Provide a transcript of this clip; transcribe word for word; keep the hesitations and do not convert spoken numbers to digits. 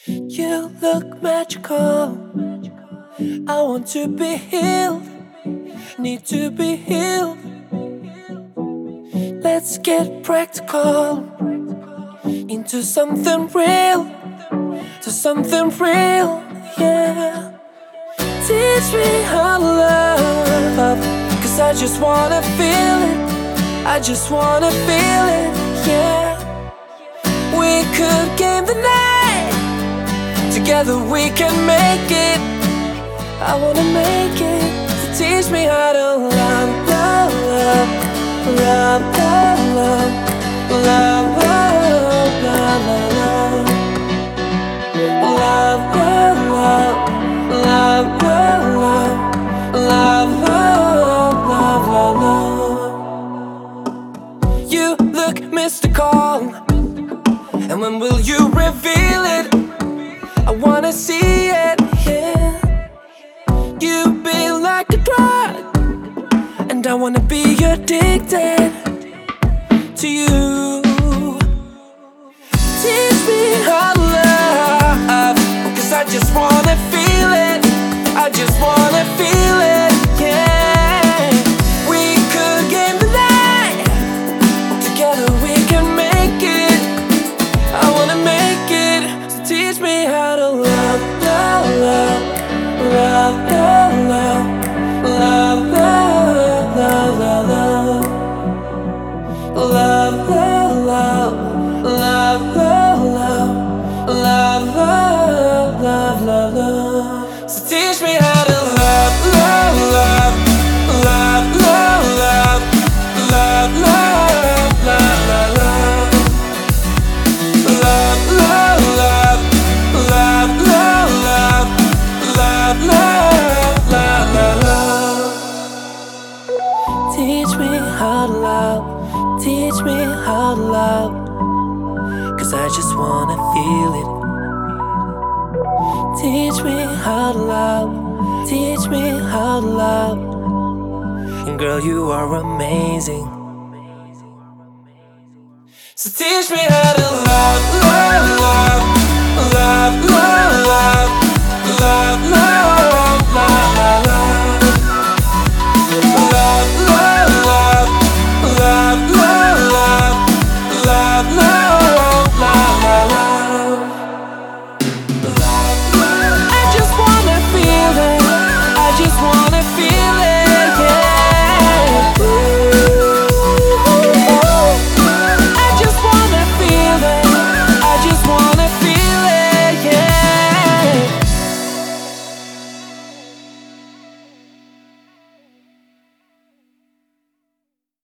You look magical. I want to be healed, need to be healed. Let's get practical into something real, to something real, yeah. Teach me how to love, cause I just wanna feel it, I just wanna feel it, yeah. We could game the night, together we can make it. I wanna make it, so teach me how to love, love, love, love, love, love, love, love, love, love. Love, love, love, love, love, love, love, love, love, love. You look mystical, and when will you reveal it? I wanna see it, yeah. You be like a drug, and I wanna be addicted to you. Teach me how to love, cause I just wanna feel it, I just wanna feel it, yeah. We could game the night, together we can make it. I wanna make it, so teach me how to love, love, love, love, love, love, love, love, love, love. Love, love, love, love, love, love, love, love, love, love. So teach me how to love, love, love, love, love, love, love, love, love, love, love. Love, love, love, love, love, love, love, love, love, love. Teach me how to love, teach me how to love, cause I just wanna feel it. Teach me how to love, teach me how to love. And girl, you are amazing. So teach me how to love, love, love.